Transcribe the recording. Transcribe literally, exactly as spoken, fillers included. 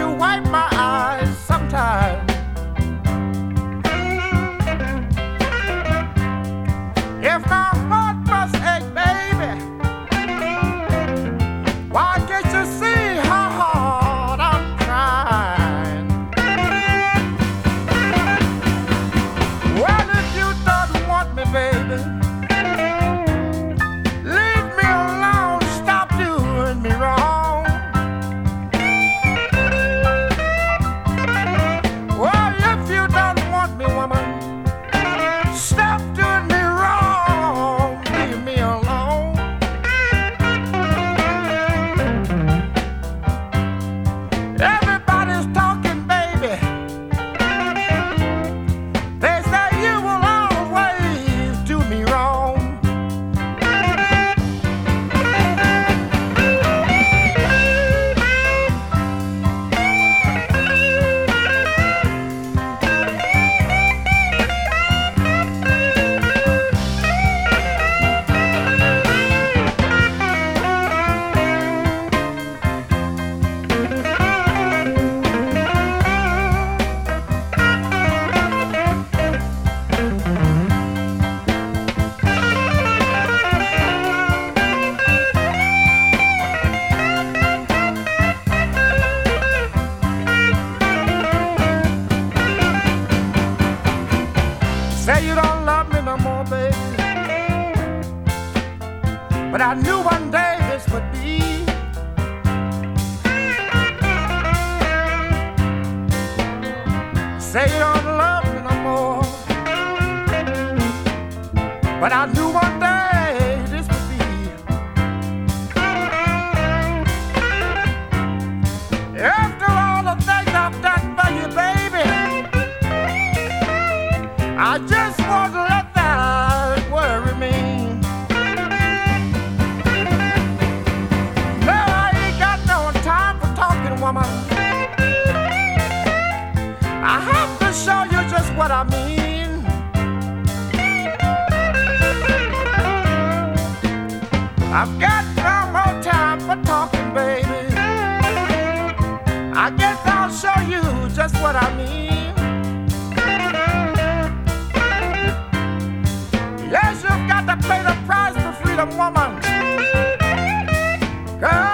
you wipe my eyes sometimes. If my heart must ache, baby, why can't you see how hard I'm trying? Well, if you don't want me, baby, leave me alone, stop doing me wrong. Well, if you don't want me, woman, stop doing me wrong, leave me alone. Everybody's talking, baby. They say you will always do me wrong. Say you don't love me no more, baby, but I knew one day this would be. Say you don't love me no more, but I knew one day this would be. After all the things I've done for you, baby, I just won't let that worry me. No, I ain't got no time for talking, woman. I have to show you just what I mean. I've got no more time for talking, baby. I guess I'll show you just what I mean. Yes, you've got to pay the price for freedom, woman. Girl,